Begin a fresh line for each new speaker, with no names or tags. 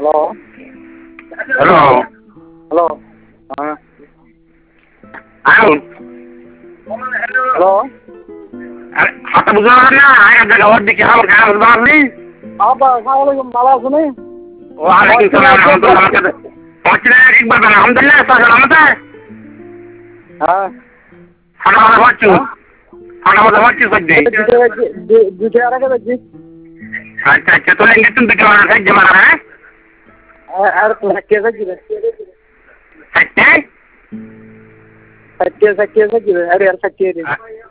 hello
hello হ্যাঁ
আউন
hello
হাতে বুঝা না আগে জায়গা ওর দিকে আমার গান বুঝবা আপনি
আব্বা আসসালামু আলাইকুম ভালো আছেন
ওয়ালাইকুম সালাম আলহামদুলিল্লাহ পৌঁছলে একবার আলহামদুলিল্লাহ সালামতে
হ্যাঁ
খানা খাওয়া হচ্ছে খানা খাওয়া হচ্ছে সদ্যে
দুটো আর আগে দেখছি
আচ্ছা আচ্ছা তো লেগে তুমি দিকে মারা সাহায্য মারা হ্যাঁ
আর কে সাকিবে
সাথে
কে সাকিবে আরে আর সাকিয়ে